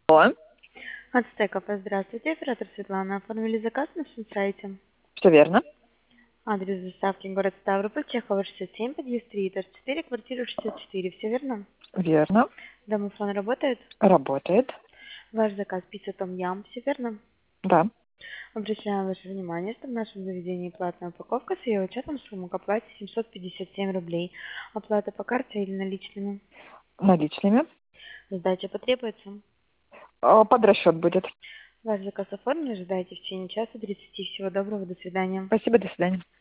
Алло, Ацтека, здравствуйте, оператор Светлана. Оформили заказ на нашем сайте. все верно? Адрес доставки город Ставрополь, Чехова 67, подъезд 3, этаж 4, квартира 64. Все верно? Верно. Домофон работает? Работает. Ваш заказ пицца Том Ям. Все верно? Да. Обращаем ваше внимание, что в нашем заведении платная упаковка с ее учетом сумма к оплате 757 рублей. Оплата по карте или наличными? Наличными. Сдача потребуется. Под расчет будет. Ваш заказ оформлен, ожидайте в течение часа 30. Всего доброго, до свидания. Спасибо, до свидания.